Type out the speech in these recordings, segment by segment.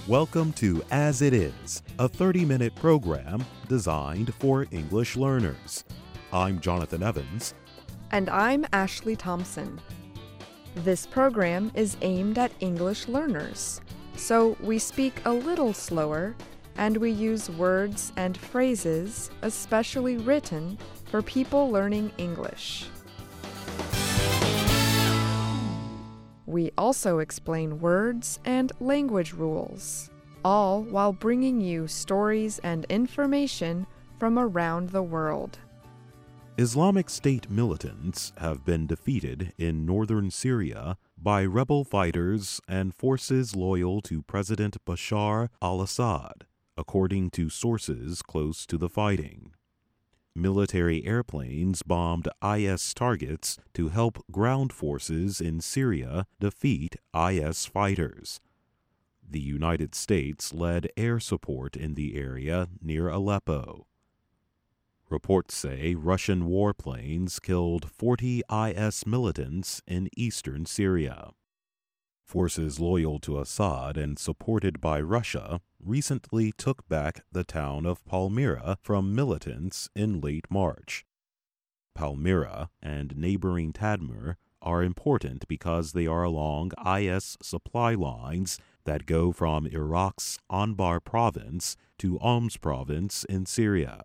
Welcome to As It Is, a 30-minute program designed for English learners. I'm Jonathan Evans. And I'm Ashley Thompson. This program is aimed at English learners, so we speak a little slower and we use words and phrases especially written for people learning English. We also explain words and language rules, all while bringing you stories and information from around the world. Islamic State militants have been defeated in northern Syria by rebel fighters and forces loyal to President Bashar al-Assad, according to sources close to the fighting. Military airplanes bombed IS targets to help ground forces in Syria defeat IS fighters. The United States led air support in the area near Aleppo. Reports say Russian warplanes killed 40 IS militants in eastern Syria. Forces loyal to Assad and supported by Russia recently took back the town of Palmyra from militants in late March. Palmyra and neighboring Tadmur are important because they are along IS supply lines that go from Iraq's Anbar province to Homs province in Syria.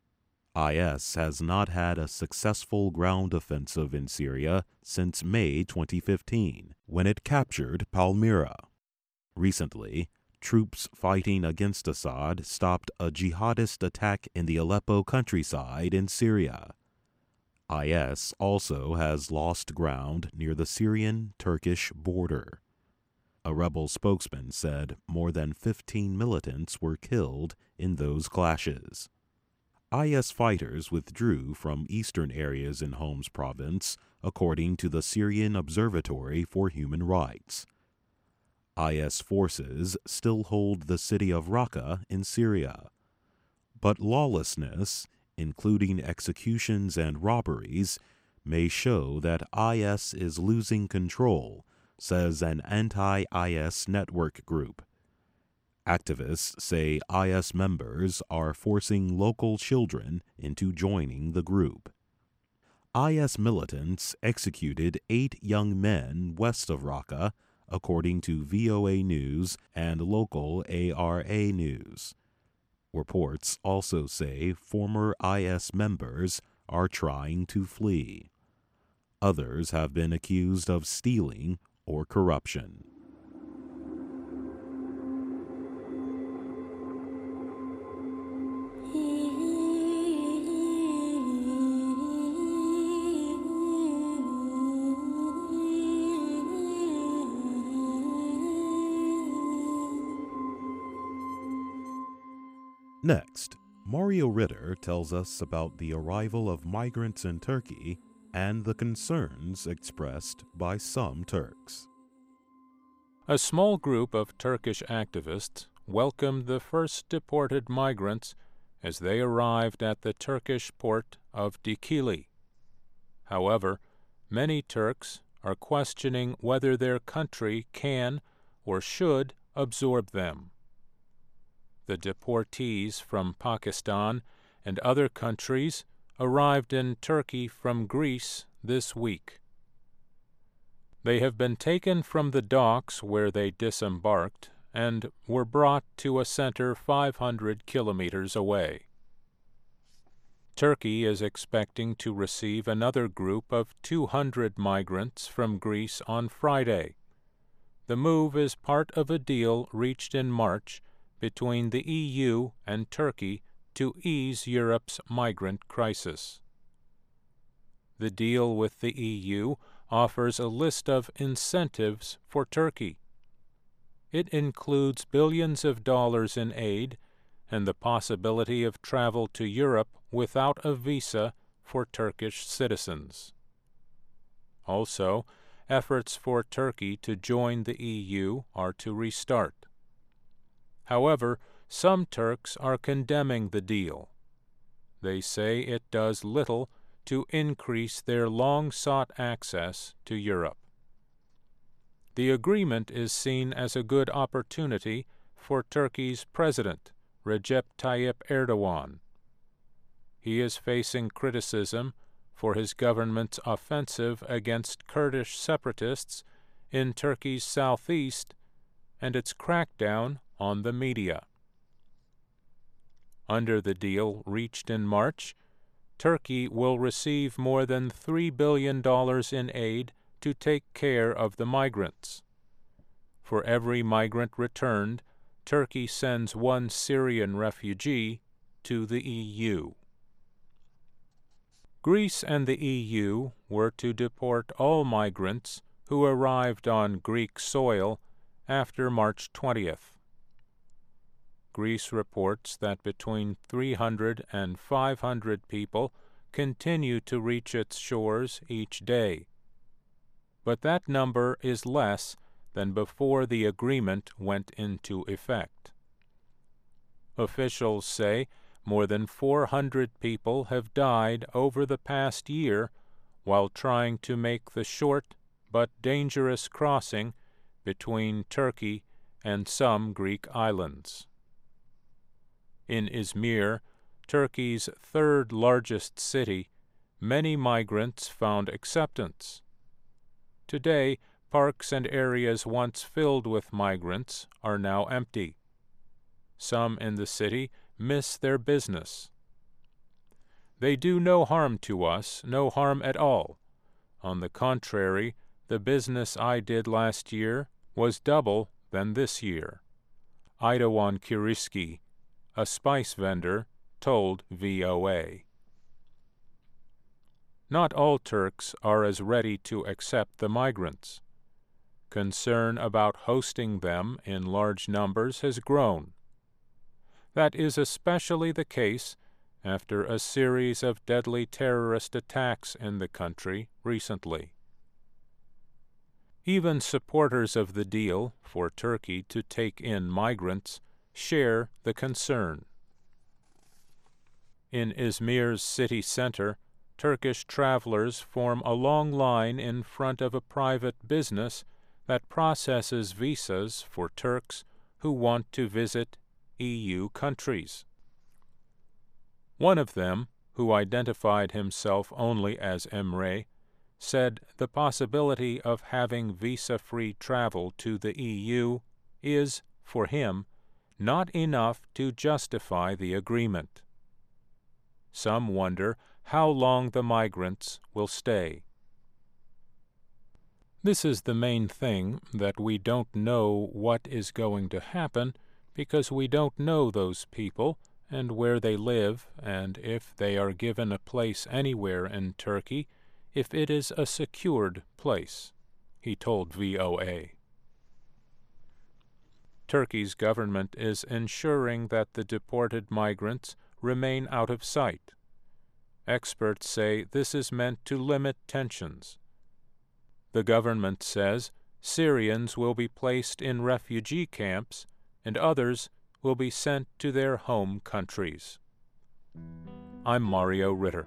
IS has not had a successful ground offensive in Syria since May 2015, when it captured Palmyra. Recently, troops fighting against Assad stopped a jihadist attack in the Aleppo countryside in Syria. IS also has lost ground near the Syrian-Turkish border. A rebel spokesman said more than 15 militants were killed in those clashes. IS fighters withdrew from eastern areas in Homs province, according to the Syrian Observatory for Human Rights. IS forces still hold the city of Raqqa in Syria. But lawlessness, including executions and robberies, may show that IS is losing control, says an anti-IS network group. Activists say IS members are forcing local children into joining the group. IS militants executed 8 young men west of Raqqa, according to VOA News and local ARA News. Reports also say former IS members are trying to flee. Others have been accused of stealing or corruption. Next, Mario Ritter tells us about the arrival of migrants in Turkey and the concerns expressed by some Turks. A small group of Turkish activists welcomed the first deported migrants as they arrived at the Turkish port of Dikili. However, many Turks are questioning whether their country can or should absorb them. The deportees from Pakistan and other countries arrived in Turkey from Greece this week. They have been taken from the docks where they disembarked and were brought to a center 500 kilometers away. Turkey is expecting to receive another group of 200 migrants from Greece on Friday. The move is part of a deal reached in March between the EU and Turkey to ease Europe's migrant crisis. The deal with the EU offers a list of incentives for Turkey. It includes billions of dollars in aid and the possibility of travel to Europe without a visa for Turkish citizens. Also, efforts for Turkey to join the EU are to restart. However, some Turks are condemning the deal. They say it does little to increase their long-sought access to Europe. The agreement is seen as a good opportunity for Turkey's president, Recep Tayyip Erdogan. He is facing criticism for his government's offensive against Kurdish separatists in Turkey's southeast and its crackdown on the media. Under the deal reached in March, Turkey will receive more than $3 billion in aid to take care of the migrants. For every migrant returned, Turkey sends one Syrian refugee to the EU. Greece and the EU were to deport all migrants who arrived on Greek soil after March 20th. Greece reports that between 300 and 500 people continue to reach its shores each day. But that number is less than before the agreement went into effect. Officials say more than 400 people have died over the past year while trying to make the short but dangerous crossing between Turkey and some Greek islands. In Izmir, Turkey's third largest city, many migrants found acceptance. Today, parks and areas once filled with migrants are now empty. Some in the city miss their business. They do no harm to us, no harm at all. On the contrary, the business I did last year was double than this year. Aydoğan Kiriski, a spice vendor, told VOA. Not all Turks are as ready to accept the migrants. Concern about hosting them in large numbers has grown. That is especially the case after a series of deadly terrorist attacks in the country recently. Even supporters of the deal for Turkey to take in migrants share the concern. In Izmir's city center, Turkish travelers form a long line in front of a private business that processes visas for Turks who want to visit EU countries. One of them, who identified himself only as Emre, said the possibility of having visa-free travel to the EU is, for him, not enough to justify the agreement. Some wonder how long the migrants will stay. This is the main thing, that we don't know what is going to happen because we don't know those people and where they live and if they are given a place anywhere in Turkey, if it is a secured place, he told VOA. Turkey's government is ensuring that the deported migrants remain out of sight. Experts say this is meant to limit tensions. The government says Syrians will be placed in refugee camps and others will be sent to their home countries. I'm Mario Ritter.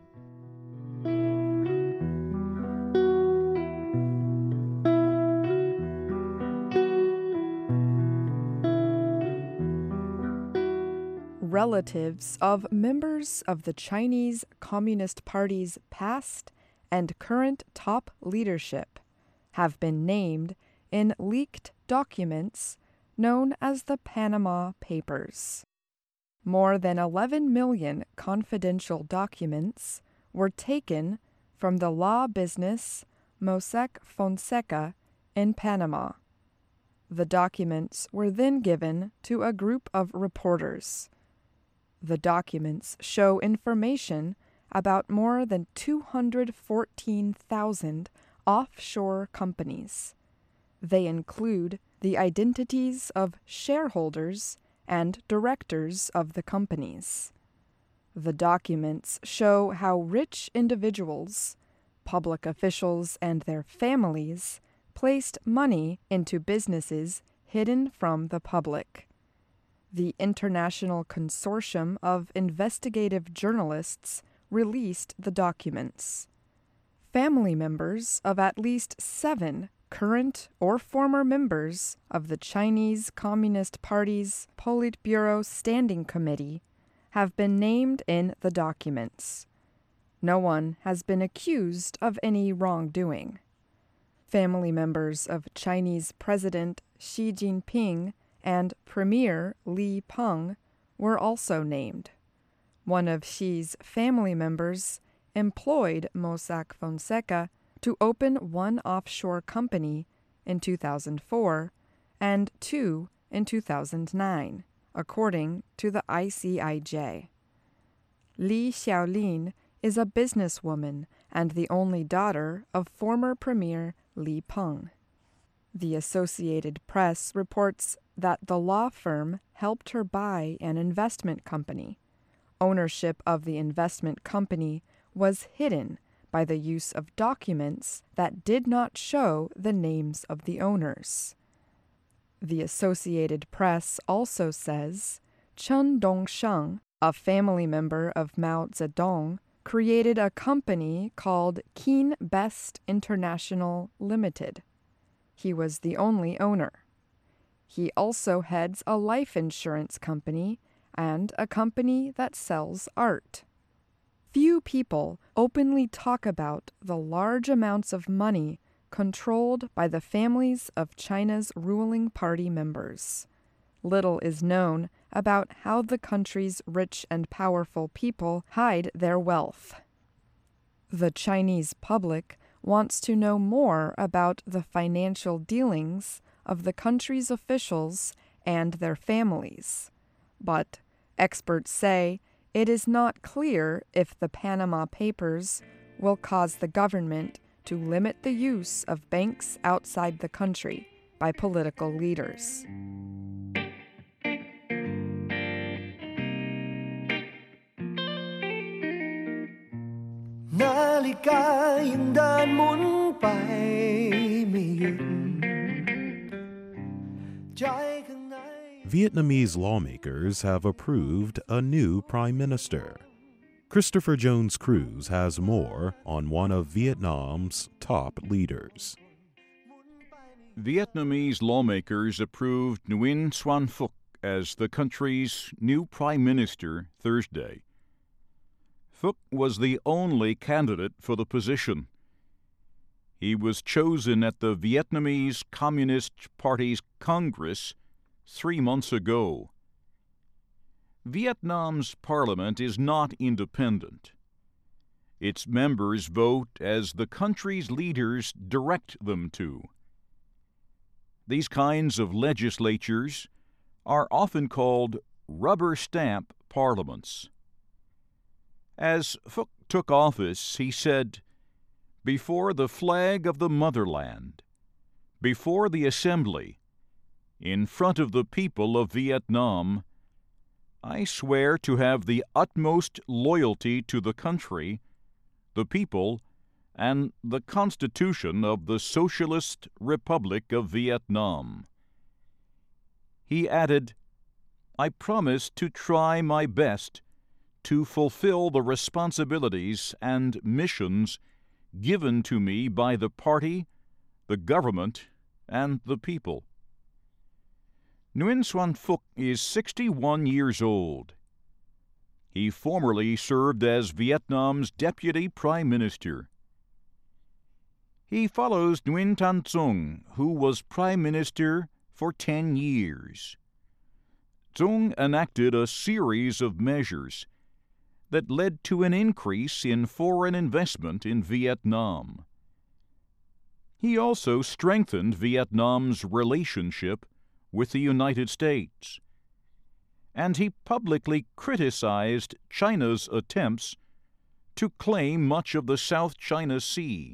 Relatives of members of the Chinese Communist Party's past and current top leadership have been named in leaked documents known as the Panama Papers. More than 11 million confidential documents were taken from the law business Mossack Fonseca in Panama. The documents were then given to a group of reporters. The documents show information about more than 214,000 offshore companies. They include the identities of shareholders and directors of the companies. The documents show how rich individuals, public officials, and their families placed money into businesses hidden from the public. The International Consortium of Investigative Journalists released the documents. Family members of at least 7 current or former members of the Chinese Communist Party's Politburo Standing Committee have been named in the documents. No one has been accused of any wrongdoing. Family members of Chinese President Xi Jinping and Premier Li Peng were also named. One of Xi's family members employed Mossack Fonseca to open one offshore company in 2004 and two in 2009, according to the ICIJ. Li Xiaolin is a businesswoman and the only daughter of former Premier Li Peng. The Associated Press reports that the law firm helped her buy an investment company. Ownership of the investment company was hidden by the use of documents that did not show the names of the owners. The Associated Press also says Chen Dongsheng, a family member of Mao Zedong, created a company called Keen Best International Limited. He was the only owner. He also heads a life insurance company and a company that sells art. Few people openly talk about the large amounts of money controlled by the families of China's ruling party members. Little is known about how the country's rich and powerful people hide their wealth. The Chinese public wants to know more about the financial dealings of the country's officials and their families. But experts say it is not clear if the Panama Papers will cause the government to limit the use of banks outside the country by political leaders. Vietnamese lawmakers have approved a new prime minister. Christopher Jones Cruz has more on one of Vietnam's top leaders. Vietnamese lawmakers approved Nguyen Xuan Phuc as the country's new prime minister Thursday. Phuc was the only candidate for the position. He was chosen at the Vietnamese Communist Party's Congress 3 months ago. Vietnam's parliament is not independent. Its members vote as the country's leaders direct them to. These kinds of legislatures are often called rubber stamp parliaments. As Phuc took office, he said, "Before the flag of the motherland, before the assembly, in front of the people of Vietnam, I swear to have the utmost loyalty to the country, the people, and the Constitution of the Socialist Republic of Vietnam." He added, "I promise to try my best to fulfill the responsibilities and missions given to me by the party, the government, and the people." Nguyen Xuan Phuc is 61 years old. He formerly served as Vietnam's deputy prime minister. He follows Nguyen Thanh Dung, who was prime minister for 10 years. Dung enacted a series of measures that led to an increase in foreign investment in Vietnam. He also strengthened Vietnam's relationship with the United States, and he publicly criticized China's attempts to claim much of the South China Sea.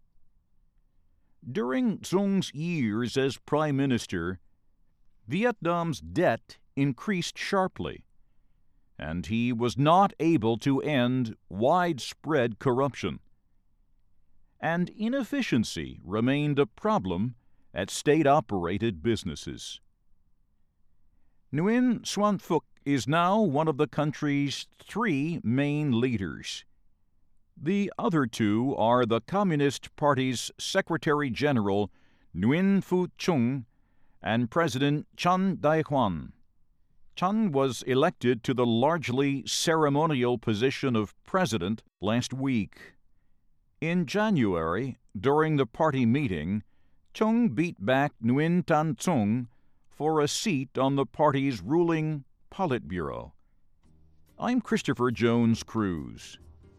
During Dung's years as prime minister, Vietnam's debt increased sharply, and he was not able to end widespread corruption. And inefficiency remained a problem at state-operated businesses. Nguyen Xuan Phuc is now one of the country's 3 main leaders. The other 2 are the Communist Party's Secretary General Nguyen Phu Chung and President Chun Dai-hwan. Chun was elected to the largely ceremonial position of president last week. In January, during the party meeting, Chung beat back Nguyen Tan Tsung for a seat on the party's ruling Politburo. I'm Christopher Jones Cruz.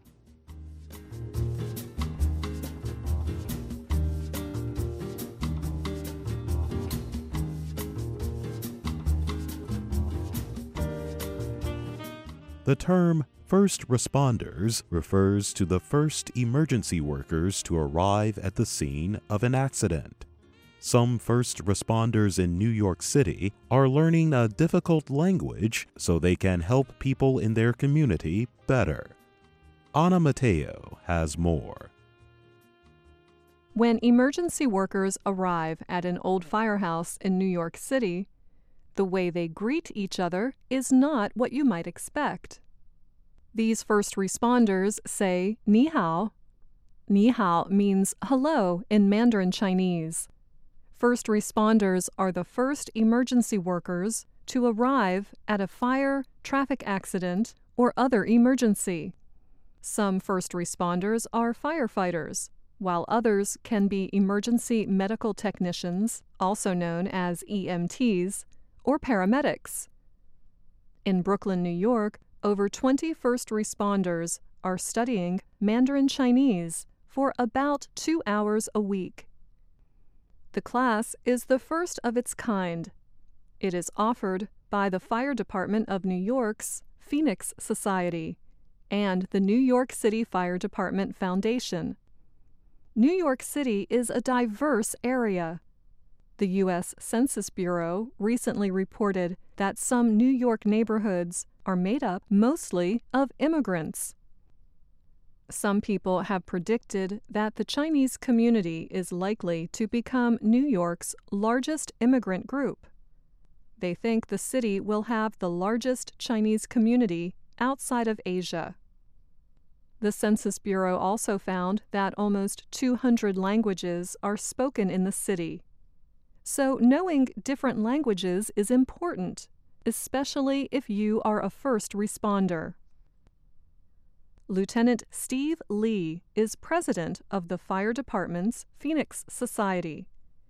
The term first responders refers to the first emergency workers to arrive at the scene of an accident. Some first responders in New York City are learning a difficult language so they can help people in their community better. Ana Mateo has more. When emergency workers arrive at an old firehouse in New York City, the way they greet each other is not what you might expect. These first responders say ni hao. Ni hao means hello in Mandarin Chinese. First responders are the first emergency workers to arrive at a fire, traffic accident, or other emergency. Some first responders are firefighters, while others can be emergency medical technicians, also known as EMTs, or paramedics. In Brooklyn, New York, over 20 first responders are studying Mandarin Chinese for about 2 hours a week. The class is the first of its kind. It is offered by the Fire Department of New York's Phoenix Society and the New York City Fire Department Foundation. New York City is a diverse area. The U.S. Census Bureau recently reported that some New York neighborhoods are made up mostly of immigrants. Some people have predicted that the Chinese community is likely to become New York's largest immigrant group. They think the city will have the largest Chinese community outside of Asia. The Census Bureau also found that almost 200 languages are spoken in the city. So knowing different languages is important, especially if you are a first responder. Lieutenant Steve Lee is president of the Fire Department's Phoenix Society.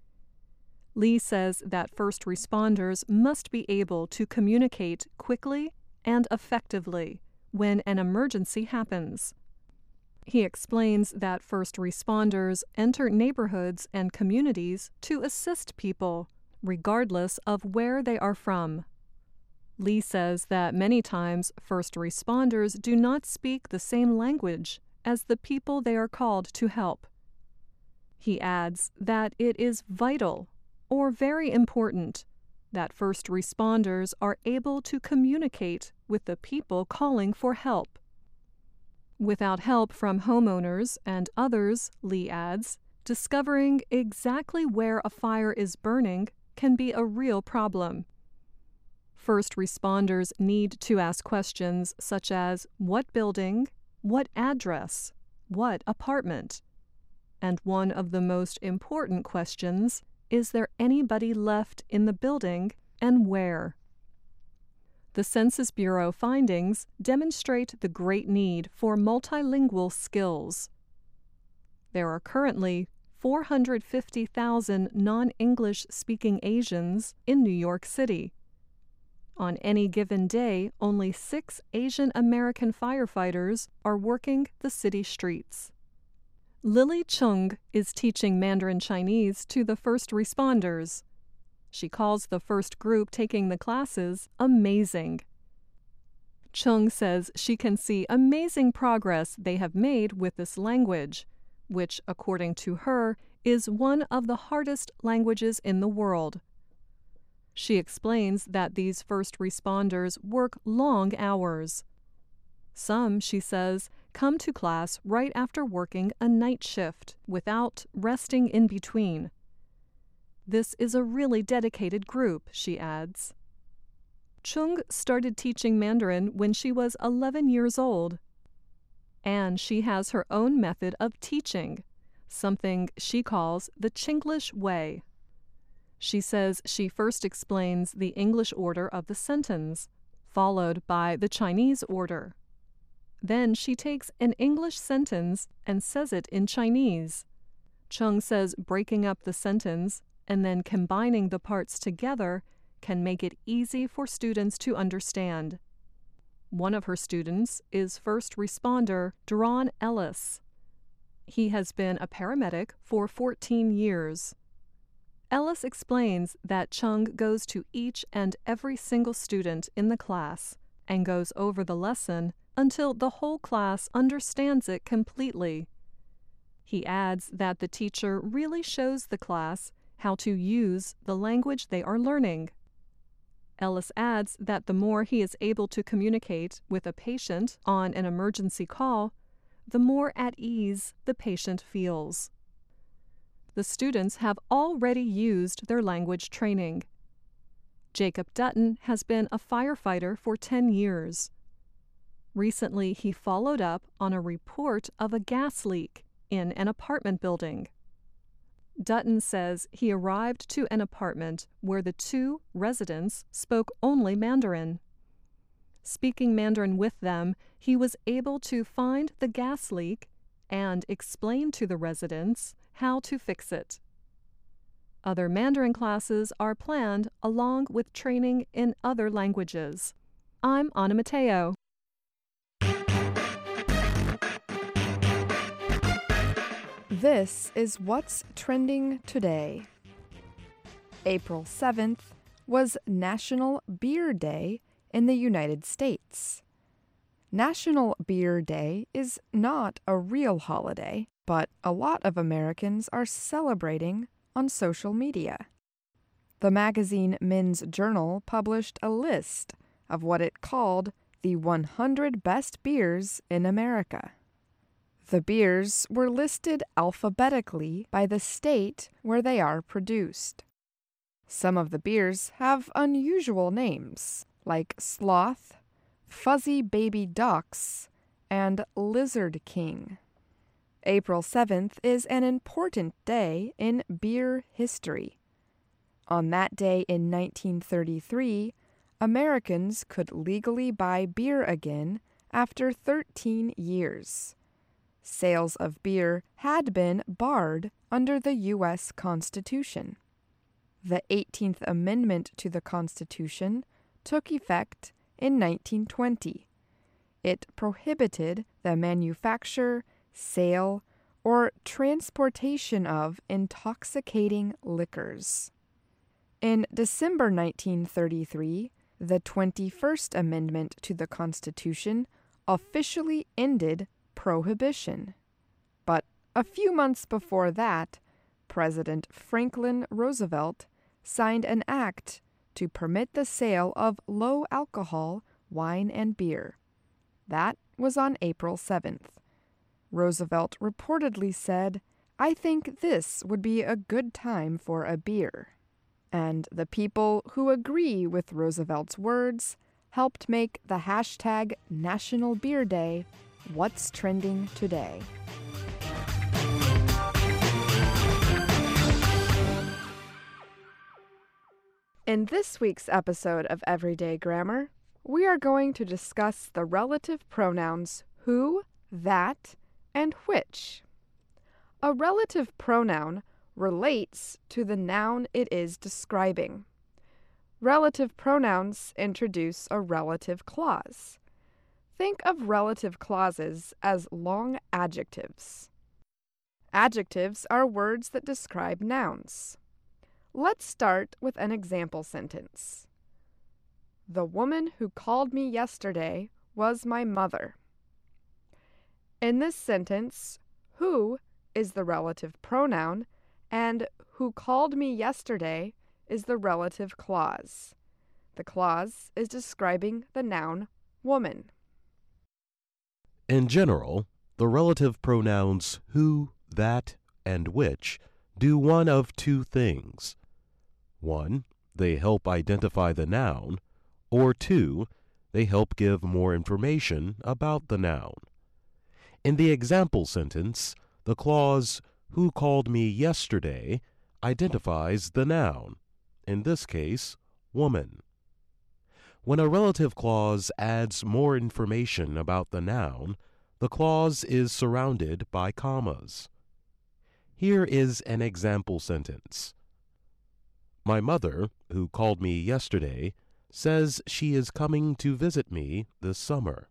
Lee says that first responders must be able to communicate quickly and effectively when an emergency happens. He explains that first responders enter neighborhoods and communities to assist people, regardless of where they are from. Lee says that many times first responders do not speak the same language as the people they are called to help. He adds that it is vital, or very important, that first responders are able to communicate with the people calling for help. Without help from homeowners and others, Lee adds, discovering exactly where a fire is burning can be a real problem. First responders need to ask questions such as what building, what address, what apartment. And one of the most important questions, is there anybody left in the building and where? The Census Bureau findings demonstrate the great need for multilingual skills. There are currently 450,000 non-English speaking Asians in New York City. On any given day, only 6 Asian American firefighters are working the city streets. Lily Chung is teaching Mandarin Chinese to the first responders. She calls the first group taking the classes amazing. Chung says she can see amazing progress they have made with this language, which, according to her, is one of the hardest languages in the world. She explains that these first responders work long hours. Some, she says, come to class right after working a night shift without resting in between. This is a really dedicated group, she adds. Chung started teaching Mandarin when she was 11 years old. And she has her own method of teaching, something she calls the Chinglish way. She says she first explains the English order of the sentence, followed by the Chinese order. Then she takes an English sentence and says it in Chinese. Chung says breaking up the sentence and then combining the parts together can make it easy for students to understand. One of her students is first responder Deron Ellis. He has been a paramedic for 14 years. Ellis explains that Chung goes to each and every single student in the class and goes over the lesson until the whole class understands it completely. He adds that the teacher really shows the class how to use the language they are learning. Ellis adds that the more he is able to communicate with a patient on an emergency call, the more at ease the patient feels. The students have already used their language training. Jacob Dutton has been a firefighter for 10 years. Recently, he followed up on a report of a gas leak in an apartment building. Dutton says he arrived to an apartment where the two residents spoke only Mandarin. Speaking Mandarin with them, he was able to find the gas leak and explain to the residents how to fix it. Other Mandarin classes are planned along with training in other languages. I'm Anna Mateo. This is What's Trending Today. April 7th was National Beer Day in the United States. National Beer Day is not a real holiday, but a lot of Americans are celebrating on social media. The magazine Men's Journal published a list of what it called the 100 best beers in America. The beers were listed alphabetically by the state where they are produced. Some of the beers have unusual names, like Sloth, Fuzzy Baby Ducks, and Lizard King. April 7th is an important day in beer history. On that day in 1933, Americans could legally buy beer again after 13 years. Sales of beer had been barred under the U.S. Constitution. The 18th Amendment to the Constitution took effect in 1920. It prohibited the manufacture, sale, or transportation of intoxicating liquors. In December 1933, the 21st Amendment to the Constitution officially ended prohibition. But a few months before that, President Franklin Roosevelt signed an act to permit the sale of low-alcohol wine and beer. That was on April 7th. Roosevelt reportedly said, "I think this would be a good time for a beer." And the people who agree with Roosevelt's words helped make the hashtag National Beer Day What's Trending Today. In this week's episode of Everyday Grammar, we are going to discuss the relative pronouns who, that, and which. A relative pronoun relates to the noun it is describing. Relative pronouns introduce a relative clause. Think of relative clauses as long adjectives. Adjectives are words that describe nouns. Let's start with an example sentence. The woman who called me yesterday was my mother. In this sentence, who is the relative pronoun, and who called me yesterday is the relative clause. The clause is describing the noun woman. In general, the relative pronouns who, that, and which do one of two things. 1, they help identify the noun, or 2, they help give more information about the noun. In the example sentence, the clause Who called me yesterday identifies the noun, in this case, woman. When a relative clause adds more information about the noun, the clause is surrounded by commas. Here is an example sentence. My mother, who called me yesterday, says she is coming to visit me this summer.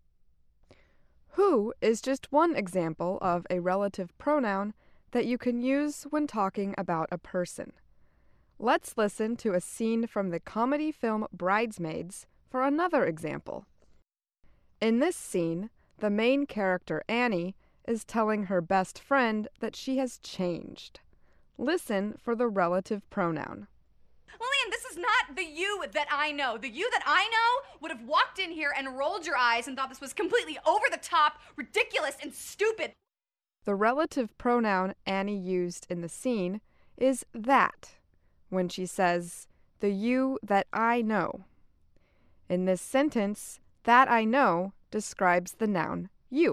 Who is just one example of a relative pronoun that you can use when talking about a person. Let's listen to a scene from the comedy film Bridesmaids for another example. In this scene, the main character, Annie, is telling her best friend that she has changed. Listen for the relative pronoun. Lillian, this is not the you that I know. The you that I know would have walked in here and rolled your eyes and thought this was completely over the top, ridiculous, and stupid. The relative pronoun Annie used in the scene is that, when she says, the you that I know. In this sentence, that I know describes the noun you.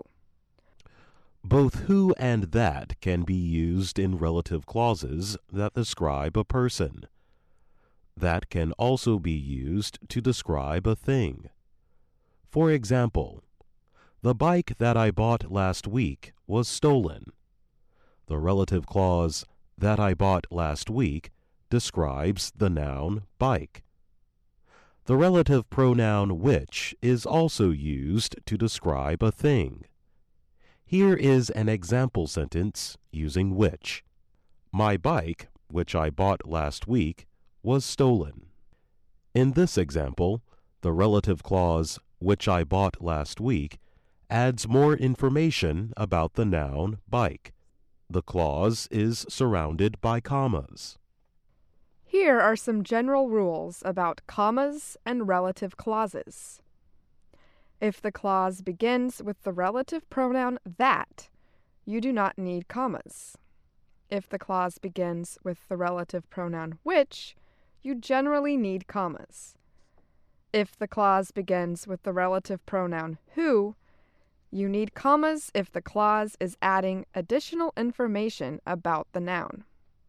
Both who and that can be used in relative clauses that describe a person. That can also be used to describe a thing. For example, the bike that I bought last week was stolen. The relative clause that I bought last week describes the noun bike. The relative pronoun which is also used to describe a thing. Here is an example sentence using which. My bike, which I bought last week, was stolen. In this example, the relative clause which I bought last week adds more information about the noun bike. The clause is surrounded by commas. Here are some general rules about commas and relative clauses. If the clause begins with the relative pronoun that, you do not need commas. If the clause begins with the relative pronoun which, you generally need commas. If the clause begins with the relative pronoun who, you need commas if the clause is adding additional information about the noun.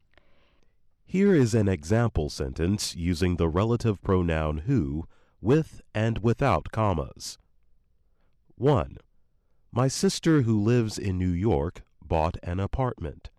Here is an example sentence using the relative pronoun who with and without commas. 1. My sister who lives in New York bought an apartment.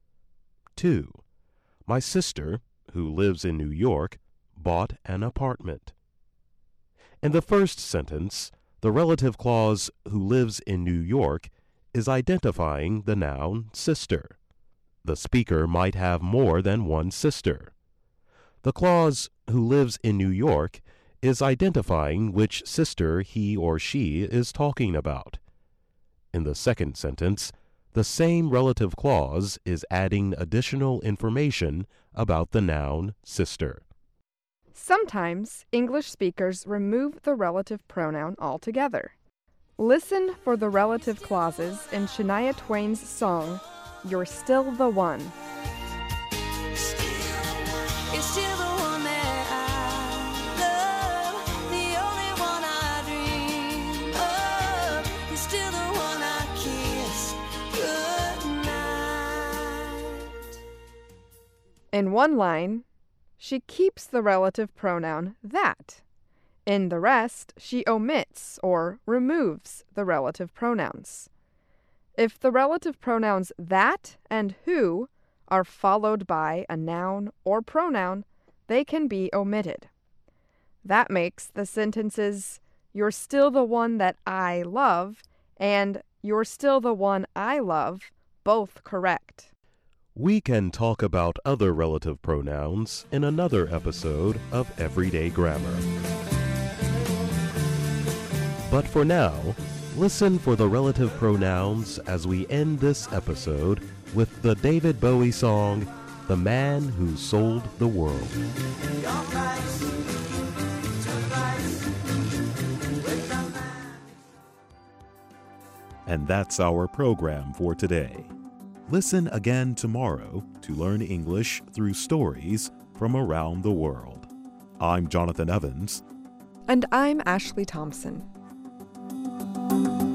2. My sister, who lives in New York, bought an apartment. In the first sentence, the relative clause who lives in New York is identifying the noun sister. The speaker might have more than one sister. The clause who lives in New York is identifying which sister he or she is talking about. In the second sentence, the same relative clause is adding additional information about the noun sister. Sometimes English speakers remove the relative pronoun altogether. Listen for the relative clauses in Shania Twain's song, You're Still the One. You're still the one that I love, the only one I dream of. You're still the one I kiss goodnight. In one line, she keeps the relative pronoun that. In the rest, she omits or removes the relative pronouns. If the relative pronouns that and who are followed by a noun or pronoun, they can be omitted. That makes the sentences, "You're still the one that I love," and "You're still the one I love," both correct. We can talk about other relative pronouns in another episode of Everyday Grammar. But for now, listen for the relative pronouns as we end this episode with the David Bowie song, The Man Who Sold the World. And that's our program for today. Listen again tomorrow to learn English through stories from around the world. I'm Jonathan Evans. And I'm Ashley Thompson.